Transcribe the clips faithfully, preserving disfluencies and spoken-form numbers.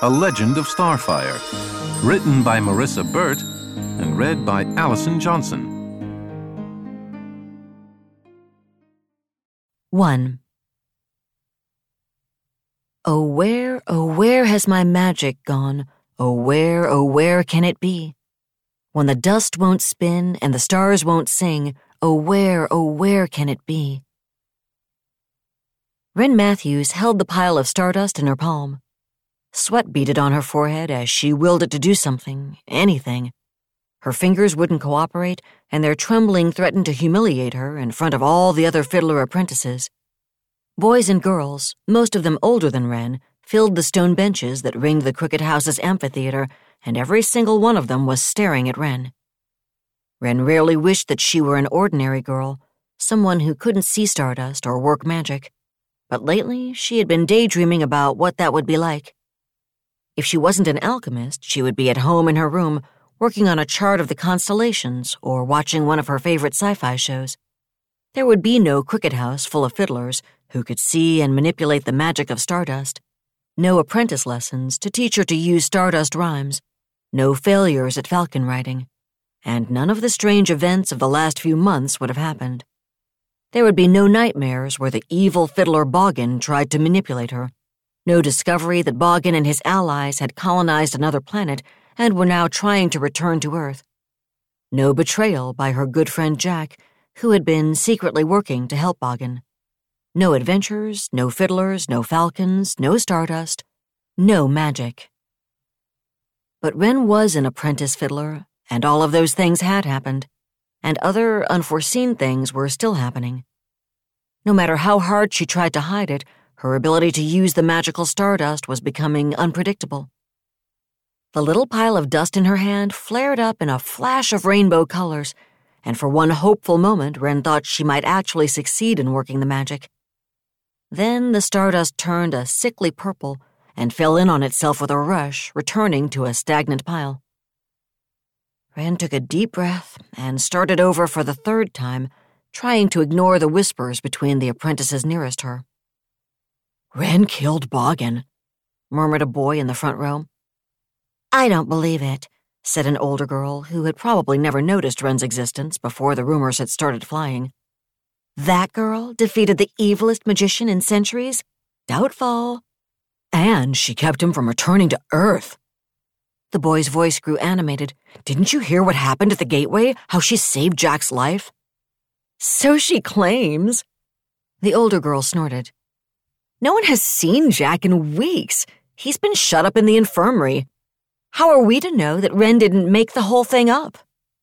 A Legend of Starfire, written by Marissa Burt and read by Allison Johnson. one. Oh, where, oh, where has my magic gone? Oh, where, oh, where can it be? When the dust won't spin and the stars won't sing, oh, where, oh, where can it be? Wren Matthews held the pile of stardust in her palm. Sweat beaded on her forehead as she willed it to do something, anything. Her fingers wouldn't cooperate, and their trembling threatened to humiliate her in front of all the other fiddler apprentices. Boys and girls, most of them older than Wren, filled the stone benches that ringed the Crooked House's amphitheater, and every single one of them was staring at Wren. Wren rarely wished that she were an ordinary girl, someone who couldn't see stardust or work magic. But lately, she had been daydreaming about what that would be like. If she wasn't an alchemist, she would be at home in her room, working on a chart of the constellations or watching one of her favorite sci-fi shows. There would be no Crooked House full of fiddlers who could see and manipulate the magic of stardust. No apprentice lessons to teach her to use stardust rhymes. No failures at falcon riding. And none of the strange events of the last few months would have happened. There would be no nightmares where the evil fiddler Boggin tried to manipulate her. No discovery that Boggin and his allies had colonized another planet and were now trying to return to Earth. No betrayal by her good friend Jack, who had been secretly working to help Boggin. No adventures, no fiddlers, no falcons, no stardust, no magic. But Wren was an apprentice fiddler, and all of those things had happened, and other unforeseen things were still happening. No matter how hard she tried to hide it, her ability to use the magical stardust was becoming unpredictable. The little pile of dust in her hand flared up in a flash of rainbow colors, and for one hopeful moment Wren thought she might actually succeed in working the magic. Then the stardust turned a sickly purple and fell in on itself with a rush, returning to a stagnant pile. Wren took a deep breath and started over for the third time, trying to ignore the whispers between the apprentices nearest her. "Wren killed Boggin," murmured a boy in the front row. "I don't believe it," said an older girl who had probably never noticed Wren's existence before the rumors had started flying. "That girl defeated the evilest magician in centuries? Doubtful." "And she kept him from returning to Earth." The boy's voice grew animated. "Didn't you hear what happened at the gateway? How she saved Jack's life?" "So she claims." The older girl snorted. "No one has seen Jack in weeks. He's been shut up in the infirmary. How are we to know that Wren didn't make the whole thing up?"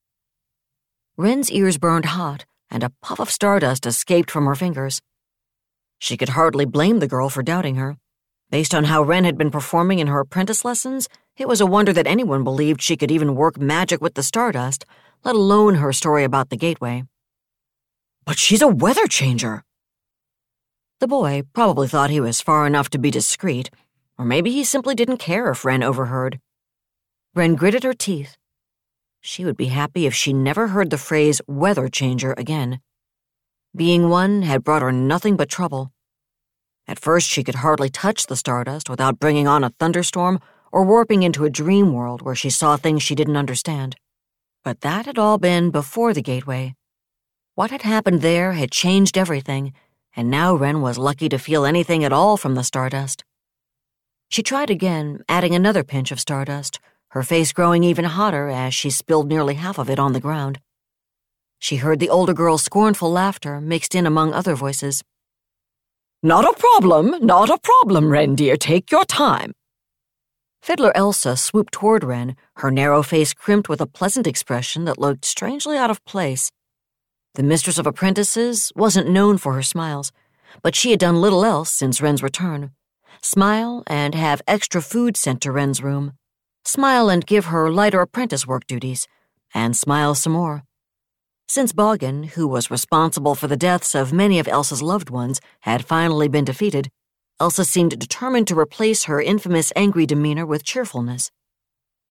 Wren's ears burned hot, and a puff of stardust escaped from her fingers. She could hardly blame the girl for doubting her. Based on how Wren had been performing in her apprentice lessons, it was a wonder that anyone believed she could even work magic with the stardust, let alone her story about the gateway. "But she's a weather changer." The boy probably thought he was far enough to be discreet, or maybe he simply didn't care if Wren overheard. Wren gritted her teeth. She would be happy if she never heard the phrase weather changer again. Being one had brought her nothing but trouble. At first she could hardly touch the stardust without bringing on a thunderstorm or warping into a dream world where she saw things she didn't understand. But that had all been before the gateway. What had happened there had changed everything, and now Wren was lucky to feel anything at all from the stardust. She tried again, adding another pinch of stardust, her face growing even hotter as she spilled nearly half of it on the ground. She heard the older girl's scornful laughter mixed in among other voices. "Not a problem, not a problem, Wren dear, take your time." Fiddler Elsa swooped toward Wren, her narrow face crimped with a pleasant expression that looked strangely out of place. The mistress of apprentices wasn't known for her smiles, but she had done little else since Wren's return. Smile and have extra food sent to Wren's room. Smile and give her lighter apprentice work duties, and smile some more. Since Boggin, who was responsible for the deaths of many of Elsa's loved ones, had finally been defeated, Elsa seemed determined to replace her infamous angry demeanor with cheerfulness.